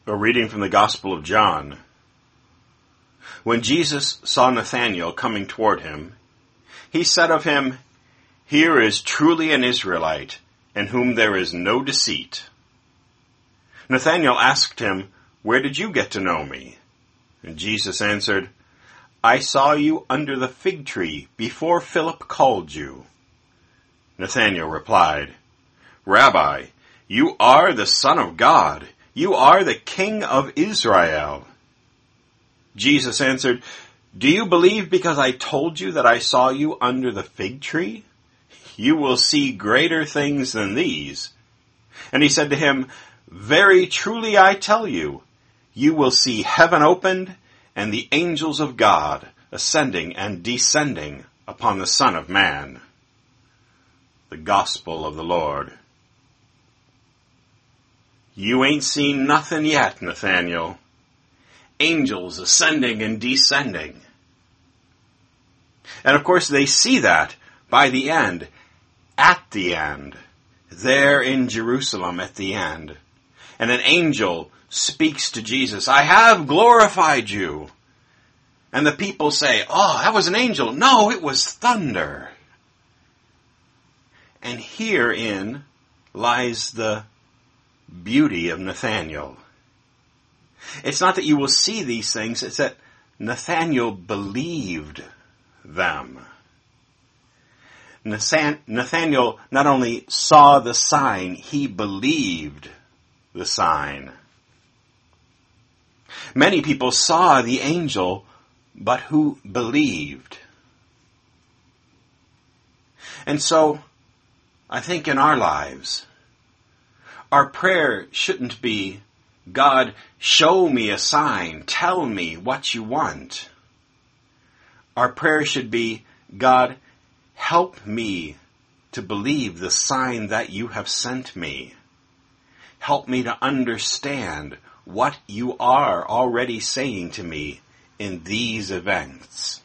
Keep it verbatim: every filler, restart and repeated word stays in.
A reading from the Gospel of John. When Jesus saw Nathanael coming toward him, he said of him, "Here is truly an Israelite, in whom there is no deceit." Nathanael asked him, "Where did you get to know me?" And Jesus answered, "I saw you under the fig tree before Philip called you." Nathanael replied, "Rabbi, you are the Son of God. You are the King of Israel." Jesus answered, "Do you believe because I told you that I saw you under the fig tree? You will see greater things than these." And he said to him, "Very truly I tell you, you will see heaven opened and the angels of God ascending and descending upon the Son of Man." The Gospel of the Lord. You ain't seen nothing yet, Nathanael. Angels ascending and descending. And of course they see that by the end, at the end, there in Jerusalem at the end. And an angel speaks to Jesus, "I have glorified you." And the people say, "Oh, that was an angel." No, it was thunder. And herein lies the beauty of Nathanael. It's not that you will see these things, it's that Nathanael believed them. Nathanael not only saw the sign, he believed the sign. Many people saw the angel, but who believed? And so, I think in our lives, our prayer shouldn't be, "God, show me a sign. Tell me what you want." Our prayer should be, "God, help me to believe the sign that you have sent me. Help me to understand what you are already saying to me in these events."